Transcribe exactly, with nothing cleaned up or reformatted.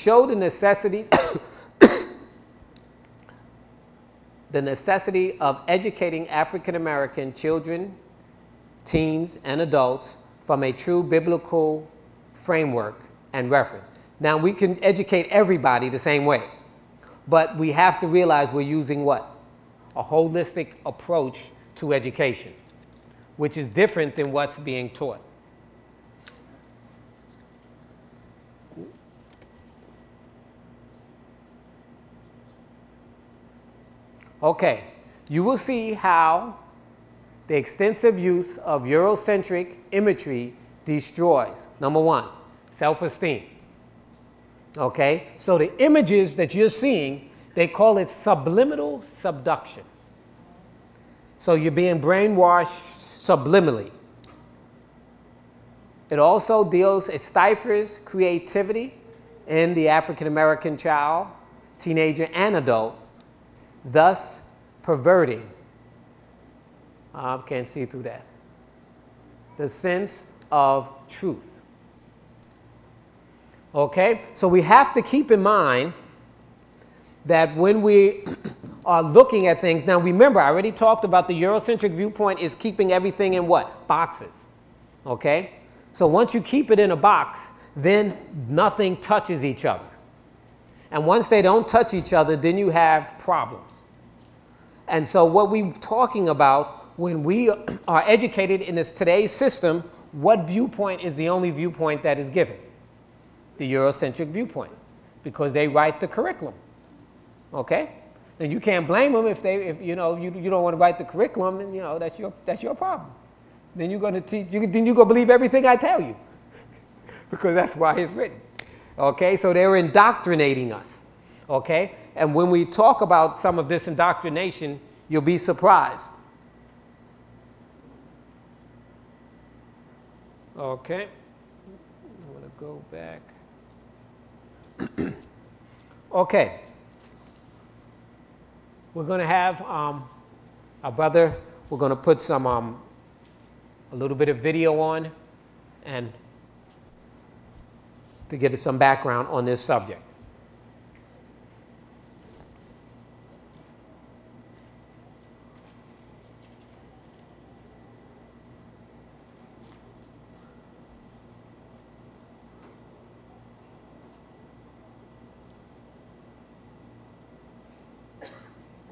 show the necessities, the necessity of educating African American children, teens, and adults from a true biblical framework and reference. Now, we can educate everybody the same way, but we have to realize we're using what? A holistic approach to education, which is different than what's being taught. Okay, you will see how the extensive use of Eurocentric imagery destroys, number one, self-esteem. Okay, so the images that you're seeing, they call it subliminal subduction. So you're being brainwashed subliminally. It also deals, it stifles creativity in the African American child, teenager, and adult, thus perverting, I uh, can't see through that, the sense of truth. Okay, so we have to keep in mind that when we are looking at things, now remember, I already talked about the Eurocentric viewpoint is keeping everything in what? Boxes. Okay, so once you keep it in a box, then nothing touches each other. And once they don't touch each other, then you have problems. And so what we're talking about when we are educated in this today's system, what viewpoint is the only viewpoint that is given? The Eurocentric viewpoint, because they write the curriculum. Okay? And you can't blame them if they, if you know, you, you don't want to write the curriculum, and you know, that's your, that's your problem. Then you're going to teach, you, then you're going to believe everything I tell you, because that's why it's written. Okay? So they're indoctrinating us. Okay? And when we talk about some of this indoctrination, you'll be surprised. Okay. I'm going to go back. Okay. We're going to have um, our brother, we're going to put some, um, a little bit of video on and to get some background on this subject.